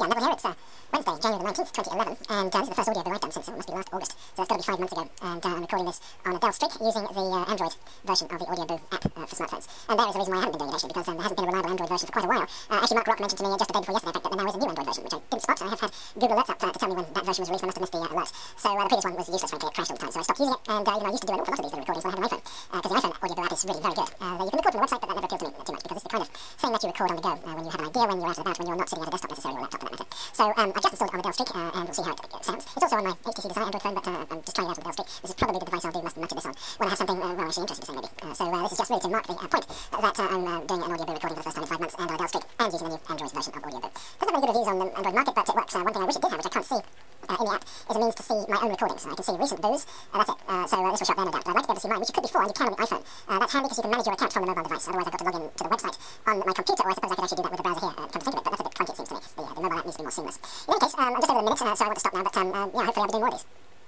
Yeah, Neville here. It's Wednesday, January the 19th, 2011, and this is the first audio I've done since it must be last August. So it's got to be 5 months ago, and I'm recording this on a Dell Streak using the Android version of the Audioboo app for smartphones. And there is the reason why I haven't been doing it, actually, because there hasn't been a reliable Android version for quite a while. Actually, Mark Rock mentioned to me just the day before yesterday, in fact, that there now is a new Android version, which I didn't spot, so I have had Google alerts up to tell me when that version was released, and I must have missed the alert. So the previous one was useless, frankly, it crashed all the time, so I stopped using it, and I used to do an awful lot of these little recordings when I had an iPhone, because the iPhone Audioboo app is really very good. You can record from the website, but that never appealed to me too much, because it's the kind of thing that you record on the go when you have an idea, when you're out and about, when you're not sitting at a desktop necessarily, or a laptop for that matter. So I've just installed it on the Dell Streak, and we'll see how it sounds. It's also on my HTC Desire Android phone, but I'm just trying it out on the Dell Streak. This is probably the device I'll do much of this on when I have something, well, actually interesting to say maybe. So this is just really to mark the point that I'm doing an Audioboo recording for the first time in 5 months, and on a Dell Streak, and using the new Android version of Audioboo. Doesn't have very good reviews on the Android market, but it works. One thing I wish it did have, which I can't see in the app, is a means to see my own recordings. I can see recent boos, that's it. So this will shut down, no doubt. But I'd like to be able to see mine, which you could before, and you can on the iPhone. That's handy because you can manage your account from the mobile device. Otherwise I've got to log in to the website on my computer, or I suppose I could actually do that with the browser here, come to think of it, but that's a bit clunky it seems to me. The mobile app needs to be more seamless. In any case, I'm just over the minute, so I want to stop now, but yeah, hopefully I'll be doing more of these.